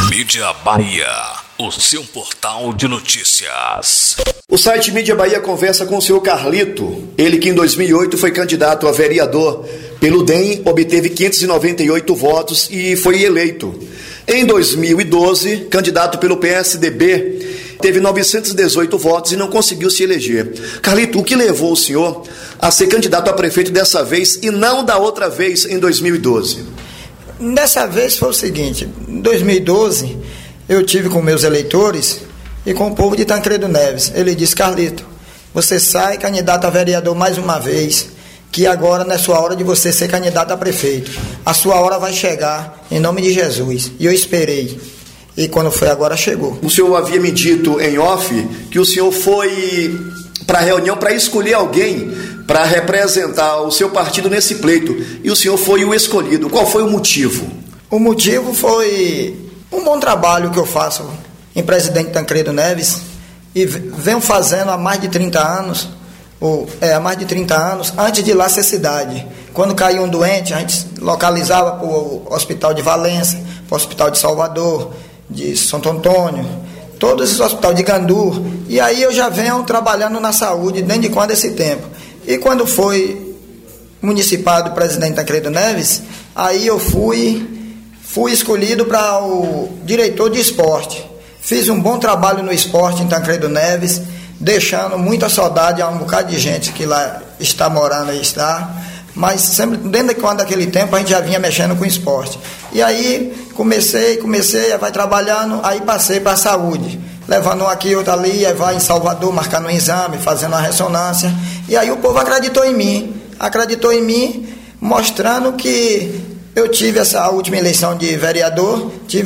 Mídia Bahia, o seu portal de notícias. O site Mídia Bahia conversa com o senhor Carlito, ele que em 2008 foi candidato a vereador pelo DEM, obteve 598 votos e foi eleito. Em 2012, candidato pelo PSDB, teve 918 votos e não conseguiu se eleger. Carlito, o que levou o senhor a ser candidato a prefeito dessa vez e não da outra vez em 2012? Dessa vez foi o seguinte, em 2012 eu tive com meus eleitores e com o povo de Tancredo Neves. Ele disse: Carlito, você sai candidato a vereador mais uma vez, que agora não é sua hora de você ser candidato a prefeito. A sua hora vai chegar, em nome de Jesus. E eu esperei. E quando foi agora, chegou. O senhor havia me dito em off que o senhor foi para a reunião para escolher alguém para representar o seu partido nesse pleito. E o senhor foi o escolhido. Qual foi o motivo? O motivo foi um bom trabalho que eu faço em Presidente Tancredo Neves e venho fazendo há mais de 30 anos. Há mais de 30 anos, antes de lá ser cidade. Quando caía um doente, a gente localizava para o Hospital de Valença, para o Hospital de Salvador, de Santo Antônio, todos os hospitais de Gandu. E aí eu já venho trabalhando na saúde desde quando esse tempo. E quando foi municipado o Presidente Tancredo Neves, aí eu fui escolhido para o diretor de esporte. Fiz um bom trabalho no esporte em Tancredo Neves, deixando muita saudade a um bocado de gente que lá está morando e está, mas sempre, dentro daquele tempo, a gente já vinha mexendo com esporte. E aí comecei, vai trabalhando, aí passei para a saúde, levando um aqui, outro ali, aí vai em Salvador, marcando um exame, fazendo uma ressonância, e aí o povo acreditou em mim, mostrando que eu tive essa última eleição de vereador, tive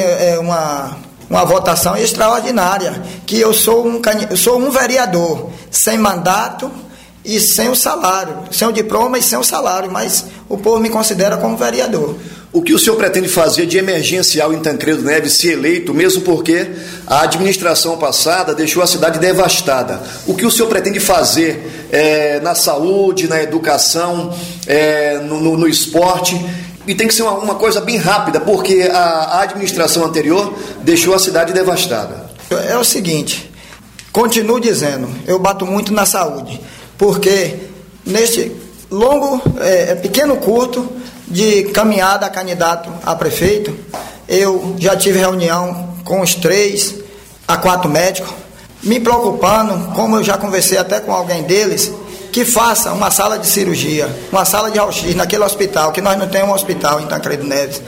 uma votação extraordinária, que eu sou um vereador sem mandato e sem o salário, sem o diploma e sem o salário, mas o povo me considera como vereador. O que o senhor pretende fazer de emergencial em Tancredo Neves, se eleito, mesmo porque a administração passada deixou a cidade devastada? O que o senhor pretende fazer na saúde, na educação, no esporte? E tem que ser uma coisa bem rápida, porque a administração anterior deixou a cidade devastada. É o seguinte, continuo dizendo, eu bato muito na saúde, porque neste pequeno curto de caminhada a candidato a prefeito, eu já tive reunião com os 3 a 4 médicos, me preocupando, como eu já conversei até com alguém deles, que faça uma sala de cirurgia, uma sala de raio-x naquele hospital, que nós não temos um hospital em Tancredo Neves.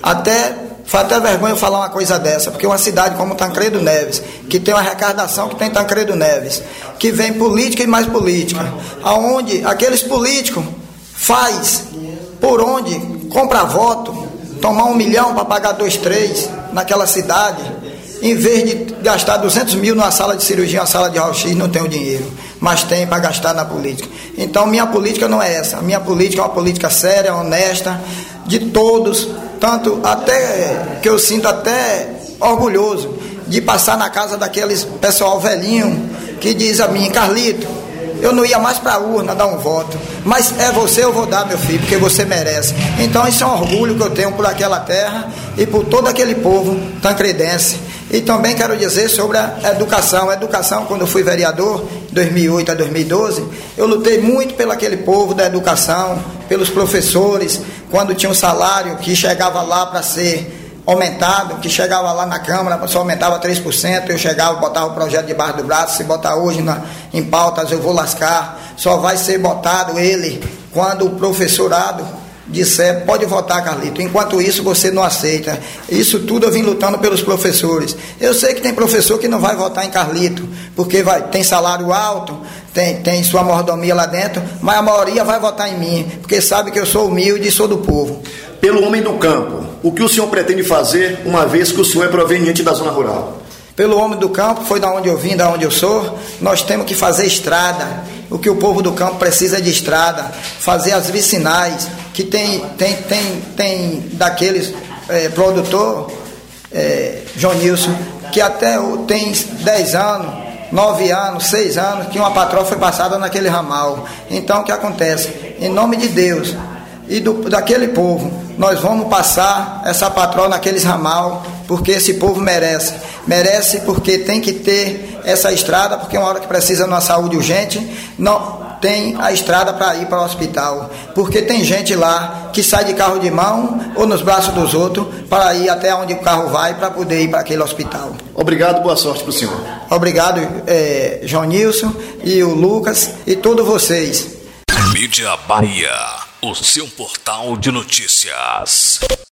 Faz até vergonha eu falar uma coisa dessa, porque uma cidade como Tancredo Neves, que tem uma arrecadação que tem Tancredo Neves, que vem política e mais política, aonde aqueles políticos faz por onde compra voto, tomar 1 milhão para pagar 2, 3 naquela cidade, em vez de gastar 200 mil numa sala de cirurgia, uma sala de raio-x, não tem o dinheiro, mas tem para gastar na política. Então minha política não é essa, a minha política é uma política séria, honesta, de todos, tanto até que eu sinto até orgulhoso de passar na casa daqueles pessoal velhinho que diz a mim: Carlito, eu não ia mais para a urna dar um voto, mas é você, eu vou dar, meu filho, porque você merece. Então isso é um orgulho que eu tenho por aquela terra e por todo aquele povo tancredense. E também quero dizer sobre a educação. A educação, quando eu fui vereador, 2008 a 2012, eu lutei muito pelo aquele povo da educação, pelos professores, quando tinha um salário que chegava lá para ser aumentado, que chegava lá na Câmara, só aumentava 3%, eu chegava, botava o projeto debaixo do braço, se botar hoje em pautas eu vou lascar, só vai ser botado ele quando o professorado disser: pode votar, Carlito, enquanto isso você não aceita. Isso tudo eu vim lutando pelos professores. Eu sei que tem professor que não vai votar em Carlito, porque tem salário alto, tem sua mordomia lá dentro, mas a maioria vai votar em mim, porque sabe que eu sou humilde e sou do povo. Pelo homem do campo, o que o senhor pretende fazer, uma vez que o senhor é proveniente da zona rural? Pelo homem do campo, foi da onde eu vim, da onde eu sou, nós temos que fazer estrada. O que o povo do campo precisa é de estrada, fazer as vicinais, que tem daqueles produtor, João Nilson, que até tem 10 anos, 9 anos, 6 anos, que uma patroa foi passada naquele ramal. Então o que acontece? Em nome de Deus e daquele povo, nós vamos passar essa patroa naqueles ramal porque esse povo merece. Merece porque tem que ter essa estrada, porque uma hora que precisa de uma saúde urgente, não tem a estrada para ir para o hospital. Porque tem gente lá que sai de carro de mão ou nos braços dos outros para ir até onde o carro vai para poder ir para aquele hospital. Obrigado, boa sorte para o senhor. Obrigado, João Nilson e o Lucas e todos vocês. Mídia Bahia, o seu portal de notícias.